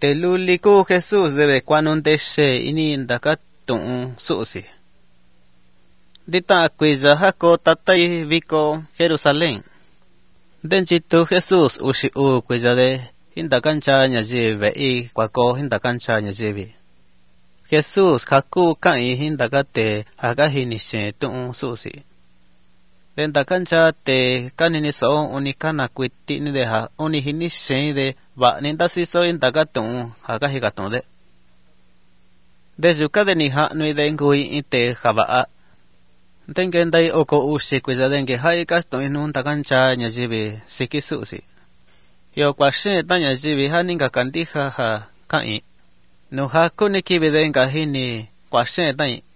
te luliku Jesús debe cuando te she ini ndaka tun susi. Dita cuija hako tatai viko Jerusalén. Denchitu Jesús ushi cuija de hinda cancha nyajive i kwako hinda cancha nyajive. Jesús haku kai hinda kate hagahinishe tun susi. Denta cancha te kanini so unikana kwiti ni de ha unihinishe de va ninda siso hinda katun hagahigatun de. De yuka de ni ha nui de ngui ite habaa. Dengen dai oko ushi kuja denge hai kasto inun takancha nyajibi siki susi. Yo kwashe ta nyajibi ha ninga kandiha ha kai. No ha kuniki bidenga hini kwashe tai.